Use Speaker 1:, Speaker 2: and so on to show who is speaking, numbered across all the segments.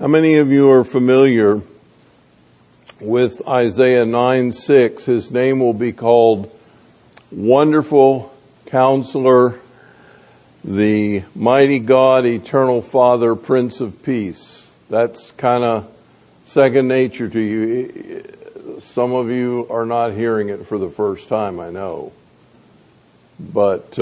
Speaker 1: How many of you are familiar with Isaiah 9:6? His name will be called Wonderful Counselor, the Mighty God, Eternal Father, Prince of Peace. That's kind of second nature to you. Some of you are not hearing it for the first time, I know. But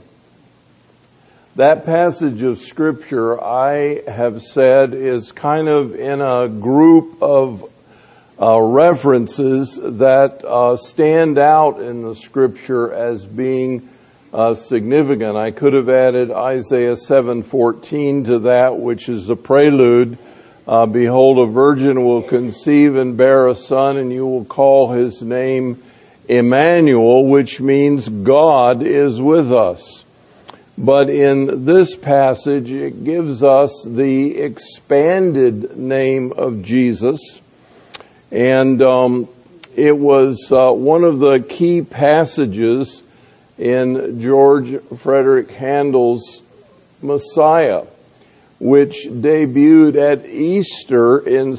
Speaker 1: that passage of Scripture, I have said, is kind of in a group of references that stand out in the Scripture as being significant. I could have added Isaiah 7:14 to that, which is a prelude. Behold, a virgin will conceive and bear a son, and you will call his name Emmanuel, which means God is with us. But in this passage, it gives us the expanded name of Jesus. And it was one of the key passages in George Frederick Handel's Messiah, which debuted at Easter in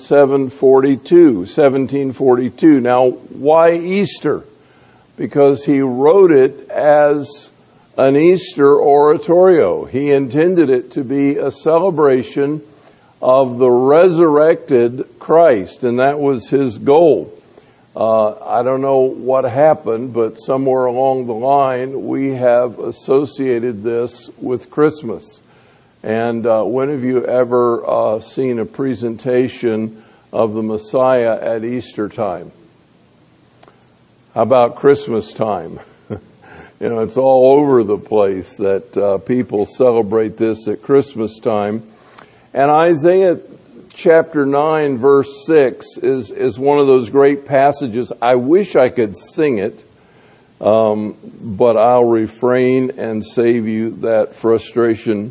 Speaker 1: 1742. Now, why Easter? Because he wrote it as an Easter oratorio. He intended it to be a celebration of the resurrected Christ, and that was his goal. I don't know what happened, but somewhere along the line, we have associated this with Christmas. And when have you ever seen a presentation of the Messiah at Easter time? How about Christmas time? You know, it's all over the place that people celebrate this at Christmas time. And Isaiah chapter 9, verse 6 is one of those great passages. I wish I could sing it, but I'll refrain and save you that frustration.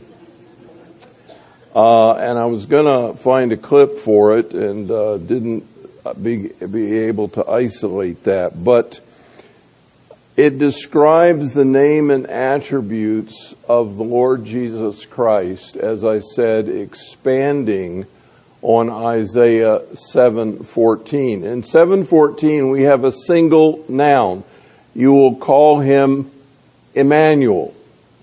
Speaker 1: And I was going to find a clip for it and didn't be able to isolate that. But it describes the name and attributes of the Lord Jesus Christ, as I said, expanding on Isaiah 7:14. In 7:14, we have a single noun. You will call him Emmanuel.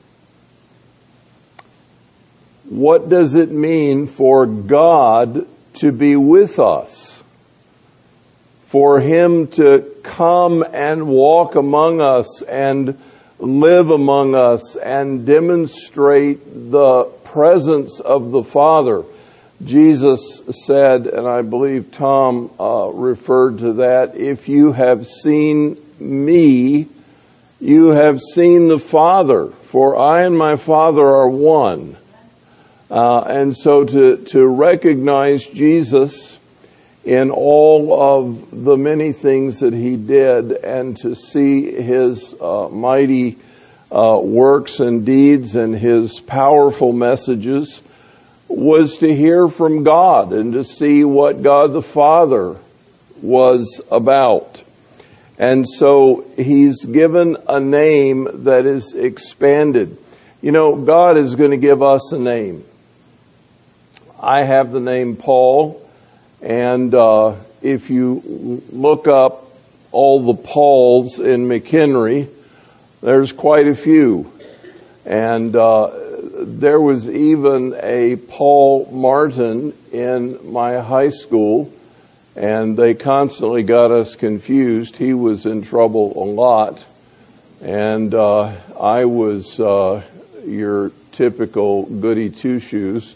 Speaker 1: What does it mean for God to be with us? For him to come and walk among us and live among us and demonstrate the presence of the Father. Jesus said, and I believe Tom referred to that, if you have seen me, you have seen the Father, for I and my Father are one. And so to recognize Jesus in all of the many things that he did, and to see his mighty works and deeds and his powerful messages, was to hear from God and to see what God the Father was about. And so he's given a name that is expanded. You know, God is going to give us a name. I have the name Paul. And if you look up all the Pauls in McHenry, there's quite a few. And there was even a Paul Martin in my high school, and they constantly got us confused. He was in trouble a lot, and I was your typical goody two-shoes.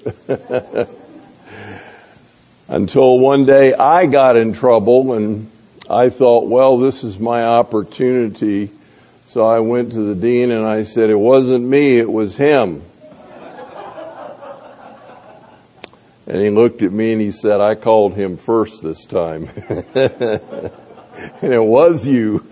Speaker 1: Until one day I got in trouble, and I thought, well, this is my opportunity. So I went to the dean and I said, it wasn't me, it was him. And he looked at me and he said, I called him first this time. And it was you.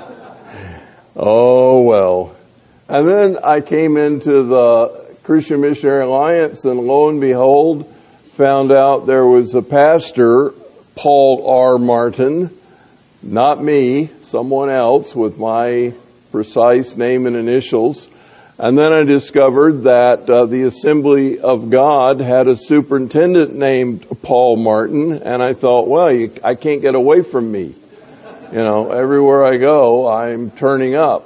Speaker 1: Oh, well. And then I came into the Christian Missionary Alliance, and lo and behold, found out there was a pastor, Paul R. Martin, not me, someone else with my precise name and initials. And then I discovered that the Assembly of God had a superintendent named Paul Martin, and I thought, well, I can't get away from me. Everywhere I go, I'm turning up.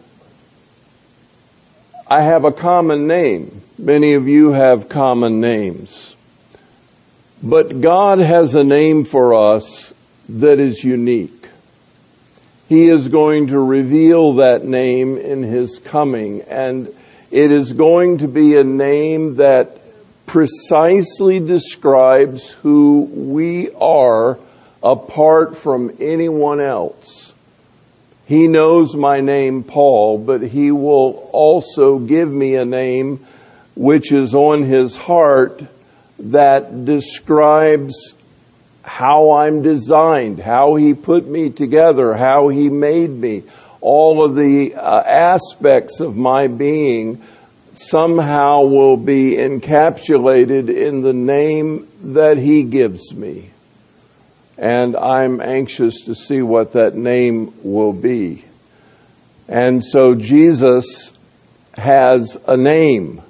Speaker 1: I have a common name. Many of you have common names. But God has a name for us that is unique. He is going to reveal that name in His coming, and it is going to be a name that precisely describes who we are apart from anyone else. He knows my name, Paul, but He will also give me a name which is on His heart that describes how I'm designed, how He put me together, how He made me. All of the aspects of my being somehow will be encapsulated in the name that He gives me. And I'm anxious to see what that name will be. And so Jesus has a name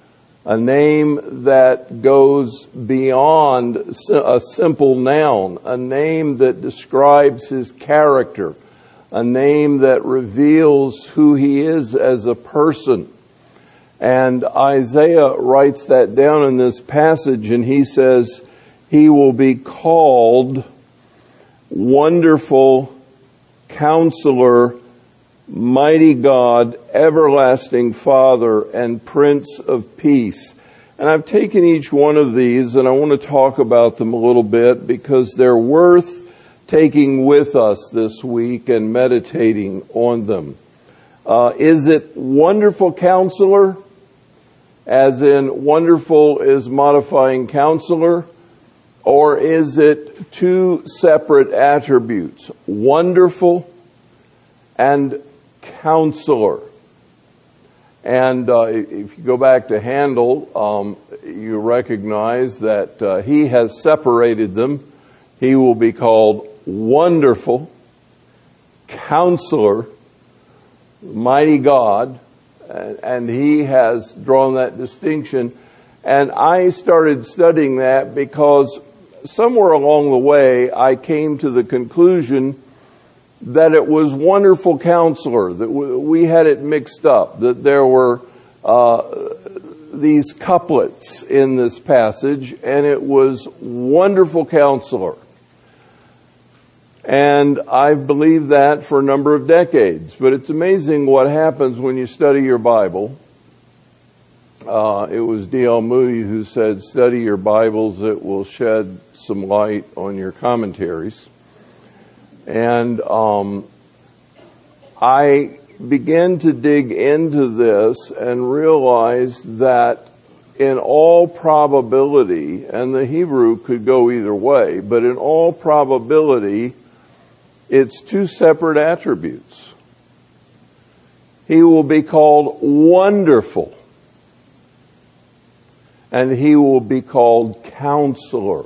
Speaker 1: that goes beyond a simple noun, a name that describes His character, a name that reveals who He is as a person. And Isaiah writes that down in this passage, and he says, He will be called Wonderful Counselor, Mighty God, Everlasting Father, and Prince of Peace. And I've taken each one of these, and I want to talk about them a little bit because they're worth taking with us this week and meditating on them. Is it Wonderful Counselor? As in, wonderful is modifying counselor? Or is it two separate attributes? Wonderful and Counselor. And if you go back to Handel, you recognize that he has separated them. He will be called Wonderful Counselor, Mighty God, and he has drawn that distinction. And I started studying that because somewhere along the way I came to the conclusion that it was Wonderful Counselor, that we had it mixed up, that there were these couplets in this passage, and it was Wonderful Counselor. And I've believed that for a number of decades. But it's amazing what happens when you study your Bible. It was D.L. Moody who said, study your Bibles, it will shed some light on your commentaries. And I began to dig into this and realized that in all probability, and the Hebrew could go either way, but in all probability, it's two separate attributes. He will be called Wonderful, and He will be called Counselor.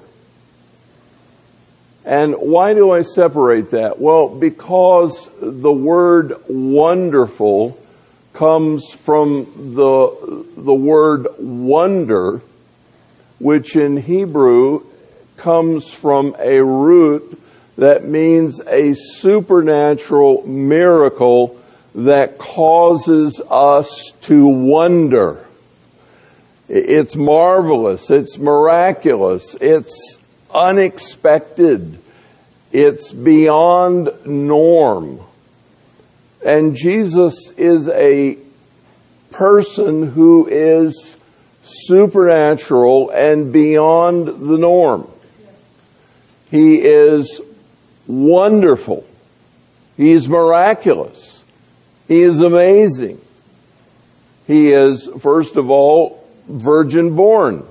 Speaker 1: And why do I separate that? Well, because the word wonderful comes from the word wonder, which in Hebrew comes from a root that means a supernatural miracle that causes us to wonder. It's marvelous, it's miraculous, it's unexpected, it's beyond norm. And Jesus is a person who is supernatural and beyond the norm. He is wonderful. He is miraculous. He is amazing. He is, first of all, virgin born.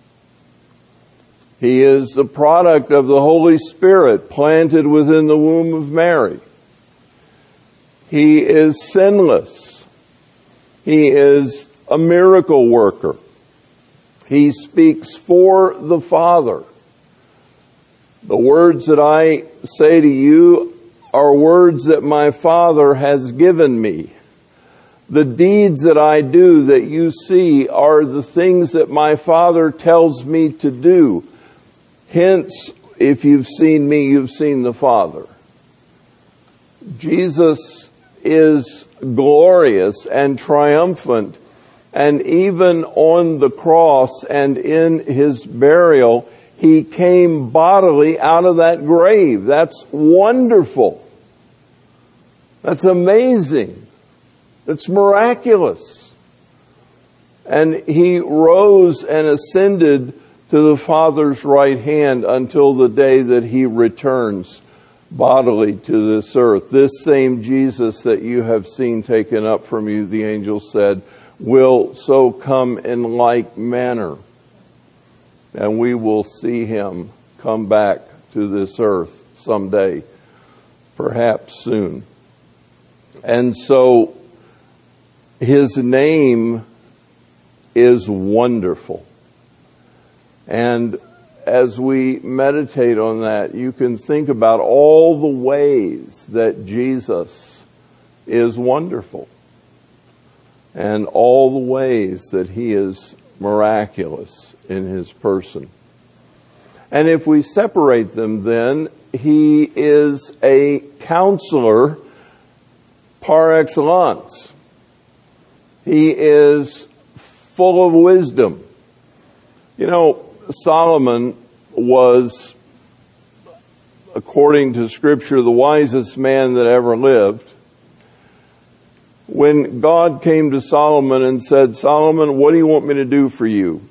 Speaker 1: He is the product of the Holy Spirit planted within the womb of Mary. He is sinless. He is a miracle worker. He speaks for the Father. The words that I say to you are words that my Father has given me. The deeds that I do that you see are the things that my Father tells me to do. Hence, if you've seen me, you've seen the Father. Jesus is glorious and triumphant, and even on the cross and in his burial, he came bodily out of that grave. That's wonderful. That's amazing. It's miraculous. And he rose and ascended to the Father's right hand until the day that he returns bodily to this earth. This same Jesus that you have seen taken up from you, the angel said, will so come in like manner. And we will see him come back to this earth someday, perhaps soon. And so his name is wonderful. And as we meditate on that, you can think about all the ways that Jesus is wonderful and all the ways that he is miraculous in his person. And if we separate them, then he is a counselor par excellence. He is full of wisdom. You know, Solomon was, according to Scripture, the wisest man that ever lived. When God came to Solomon and said, Solomon, what do you want me to do for you?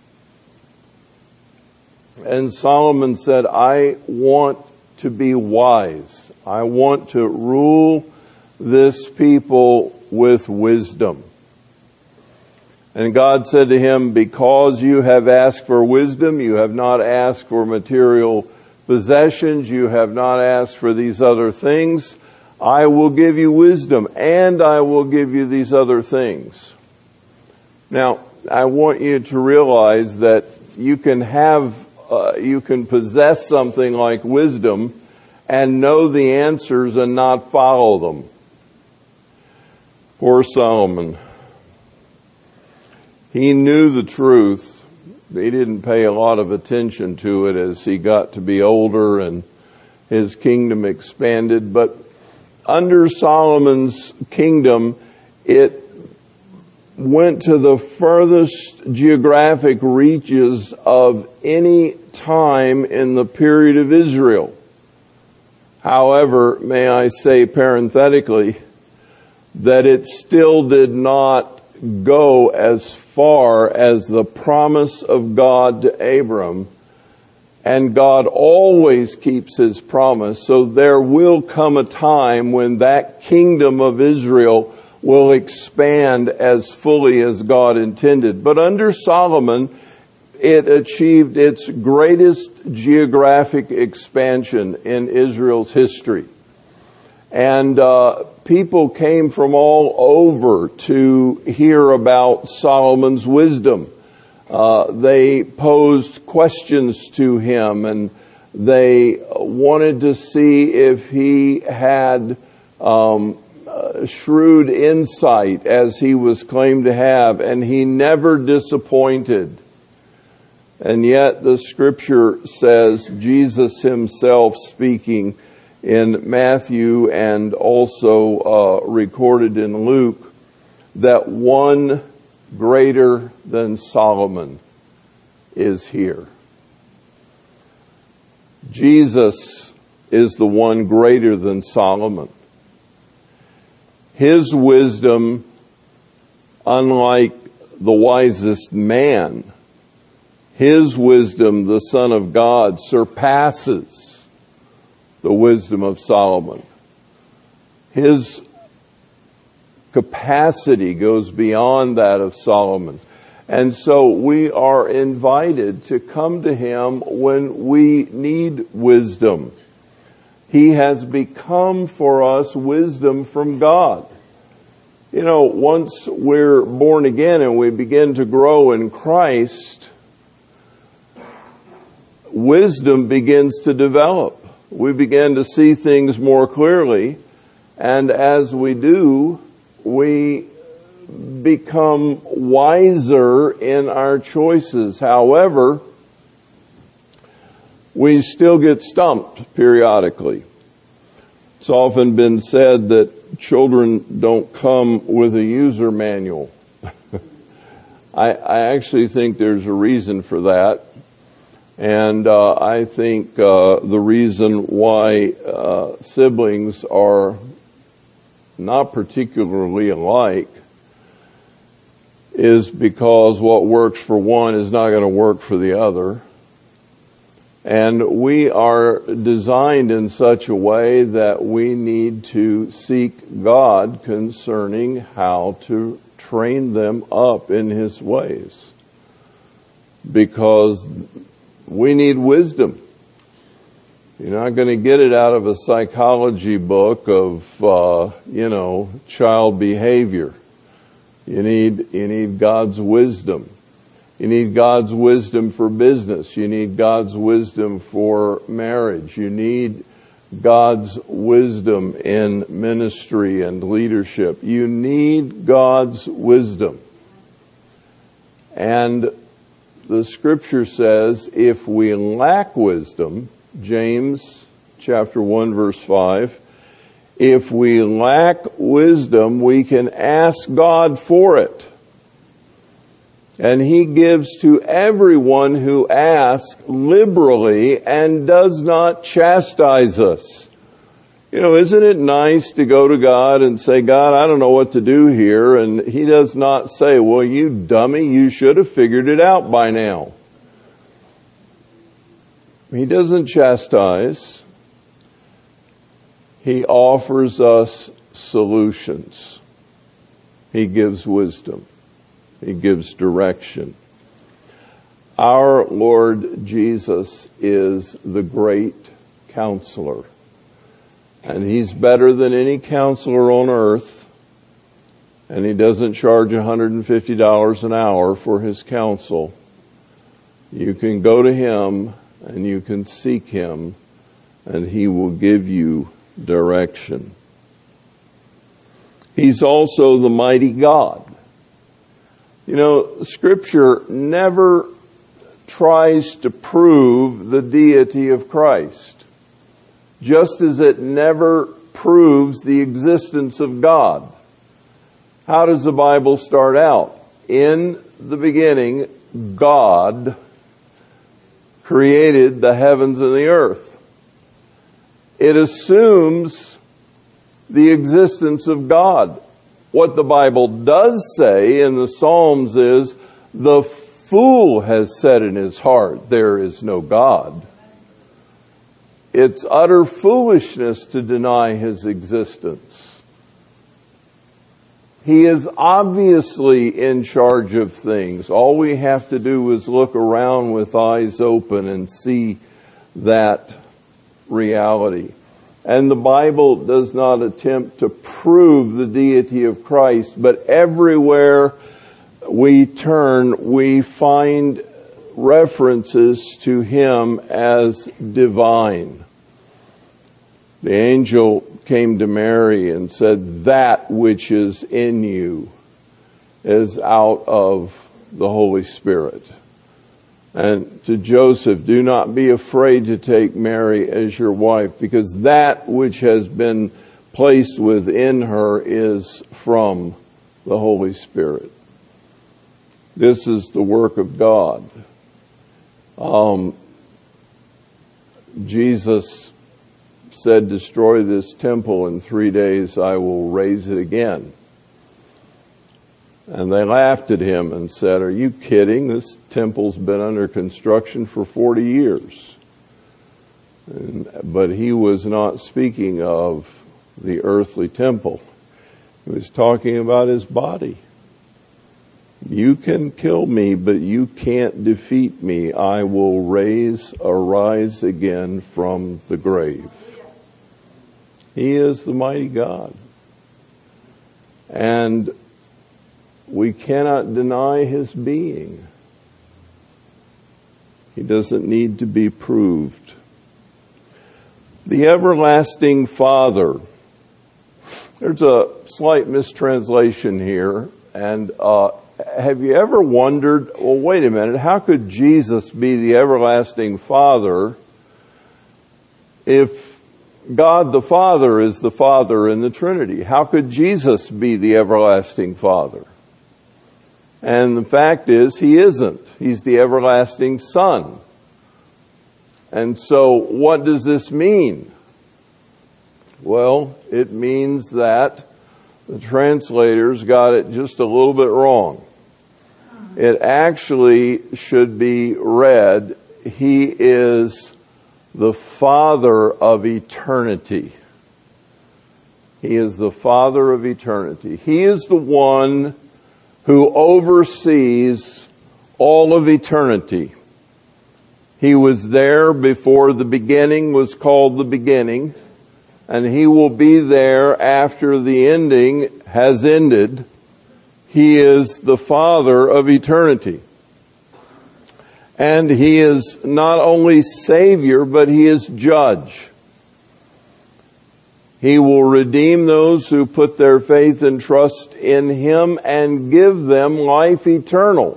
Speaker 1: And Solomon said, I want to be wise. I want to rule this people with wisdom. And God said to him, because you have asked for wisdom, you have not asked for material possessions, you have not asked for these other things, I will give you wisdom, and I will give you these other things. Now, I want you to realize that you can possess something like wisdom and know the answers and not follow them. Poor Solomon. He knew the truth. He didn't pay a lot of attention to it as he got to be older and his kingdom expanded. But under Solomon's kingdom, it went to the furthest geographic reaches of any time in the period of Israel. However, may I say parenthetically, that it still did not go as far as the promise of God to Abram. And God always keeps his promise. So there will come a time when that kingdom of Israel will expand as fully as God intended. But under Solomon, it achieved its greatest geographic expansion in Israel's history. And people came from all over to hear about Solomon's wisdom. They posed questions to him, and they wanted to see if he had shrewd insight, as he was claimed to have, and he never disappointed. And yet the Scripture says, Jesus himself speaking in Matthew and also recorded in Luke, that one greater than Solomon is here. Jesus is the one greater than Solomon. His wisdom, unlike the wisest man, his wisdom, the Son of God, surpasses the wisdom of Solomon. His capacity goes beyond that of Solomon. And so we are invited to come to him when we need wisdom. He has become for us wisdom from God. You know, once we're born again and we begin to grow in Christ, wisdom begins to develop. We begin to see things more clearly, and as we do, we become wiser in our choices. However, we still get stumped periodically. It's often been said that children don't come with a user manual. I actually think there's a reason for that. And I think the reason why siblings are not particularly alike is because what works for one is not going to work for the other. And we are designed in such a way that we need to seek God concerning how to train them up in His ways. Because we need wisdom. You're not going to get it out of a psychology book of, child behavior. You need God's wisdom. You need God's wisdom for business. You need God's wisdom for marriage. You need God's wisdom in ministry and leadership. You need God's wisdom. And the Scripture says if we lack wisdom, James chapter 1 verse 5, if we lack wisdom, we can ask God for it. And He gives to everyone who asks liberally and does not chastise us. Isn't it nice to go to God and say, God, I don't know what to do here. And He does not say, well, you dummy, you should have figured it out by now. He doesn't chastise. He offers us solutions. He gives wisdom. He gives direction. Our Lord Jesus is the great counselor. And He's better than any counselor on earth. And He doesn't charge $150 an hour for His counsel. You can go to Him and you can seek Him, and He will give you direction. He's also the mighty God. Scripture never tries to prove the deity of Christ, just as it never proves the existence of God. How does the Bible start out? In the beginning, God created the heavens and the earth. It assumes the existence of God. What the Bible does say in the Psalms is, the fool has said in his heart, there is no God. It's utter foolishness to deny His existence. He is obviously in charge of things. All we have to do is look around with eyes open and see that reality. And the Bible does not attempt to prove the deity of Christ, but everywhere we turn, we find references to Him as divine. The angel came to Mary and said, that which is in you is out of the Holy Spirit. And to Joseph, do not be afraid to take Mary as your wife, because that which has been placed within her is from the Holy Spirit. This is the work of God. Jesus said, destroy this temple, in 3 days I will raise it again. And they laughed at Him and said, are you kidding? This temple's been under construction for 40 years. But He was not speaking of the earthly temple. He was talking about His body. You can kill me, but you can't defeat me. I will arise again from the grave. He is the mighty God. And we cannot deny His being. He doesn't need to be proved. The everlasting Father. There's a slight mistranslation here. And have you ever wondered, well, wait a minute, how could Jesus be the everlasting Father if God the Father is the Father in the Trinity? How could Jesus be the everlasting Father? And the fact is, He isn't. He's the everlasting Son. And so, what does this mean? Well, it means that the translators got it just a little bit wrong. It actually should be read, He is the Father of eternity. He is the Father of eternity. He is the one who oversees all of eternity. He was there before the beginning was called the beginning, and He will be there after the ending has ended. He is the Father of eternity. And He is not only Savior, but He is Judge. He will redeem those who put their faith and trust in Him and give them life eternal.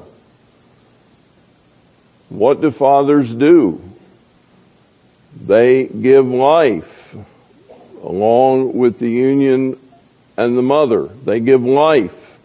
Speaker 1: What do fathers do? They give life along with the union and the mother. They give life.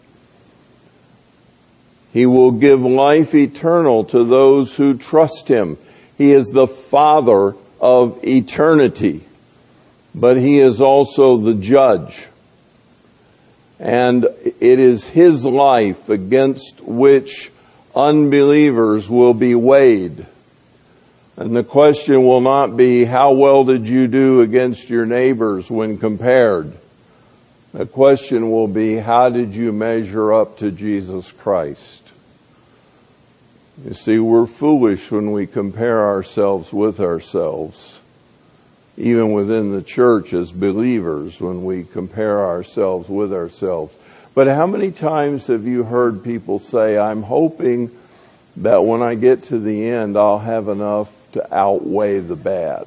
Speaker 1: He will give life eternal to those who trust Him. He is the Father of eternity, but He is also the Judge. And it is His life against which unbelievers will be weighed. And the question will not be, how well did you do against your neighbors when compared? The question will be, how did you measure up to Jesus Christ? You see, we're foolish when we compare ourselves with ourselves. Even within the church as believers, when we compare ourselves with ourselves. But how many times have you heard people say, I'm hoping that when I get to the end, I'll have enough to outweigh the bad?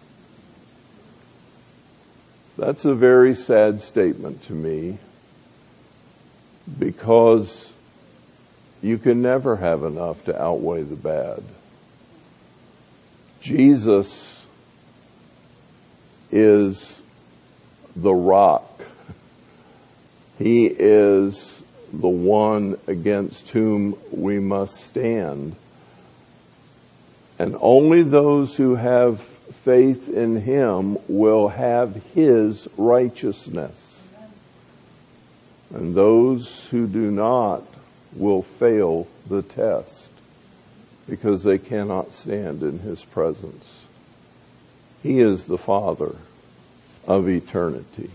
Speaker 1: That's a very sad statement to me, because you can never have enough to outweigh the bad. Jesus is the rock. He is the one against whom we must stand. And only those who have faith in Him will have His righteousness. And those who do not will fail the test, because they cannot stand in His presence. He is the Father of eternity.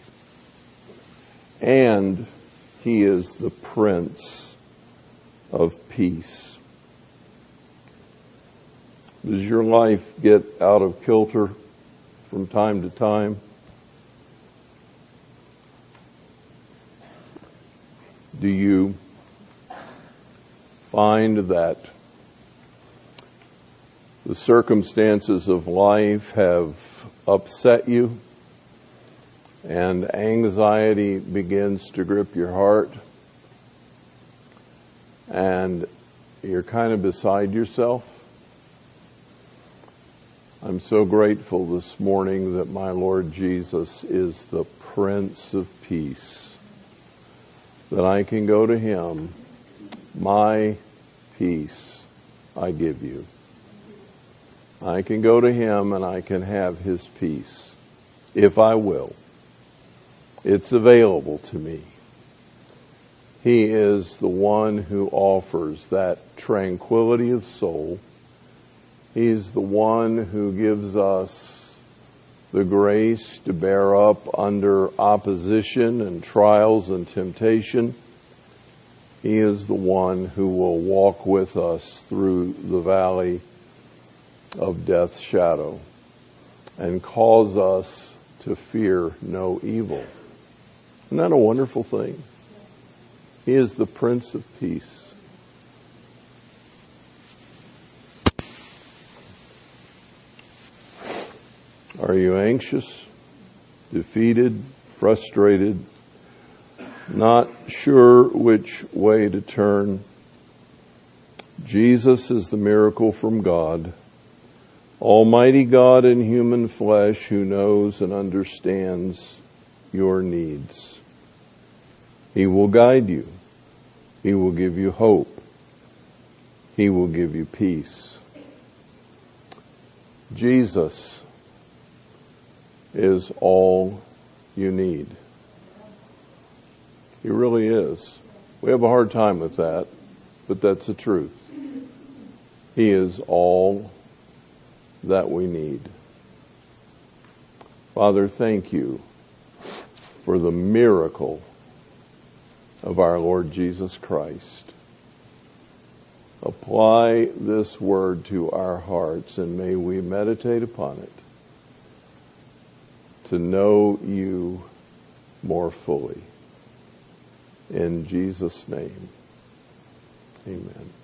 Speaker 1: And He is the Prince of Peace. Does your life get out of kilter from time to time? Do you find that the circumstances of life have upset you, and anxiety begins to grip your heart, and you're kind of beside yourself? I'm so grateful this morning that my Lord Jesus is the Prince of Peace, that I can go to Him. My peace I give you. I can go to Him and I can have His peace, if I will. It's available to me. He is the one who offers that tranquility of soul. He's the one who gives us the grace to bear up under opposition and trials and temptation. He is the one who will walk with us through the valley of death's shadow and cause us to fear no evil. Isn't that a wonderful thing? He is the Prince of Peace. Are you anxious, defeated, frustrated, not sure which way to turn. Jesus is the miracle from God, Almighty God in human flesh, who knows and understands your needs. He will guide you. He will give you hope. He will give you peace. Jesus is all you need. He really is. We have a hard time with that, but that's the truth. He is all that we need. Father, thank you for the miracle of our Lord Jesus Christ. Apply this word to our hearts, and may we meditate upon it to know you more fully. In Jesus' name, amen.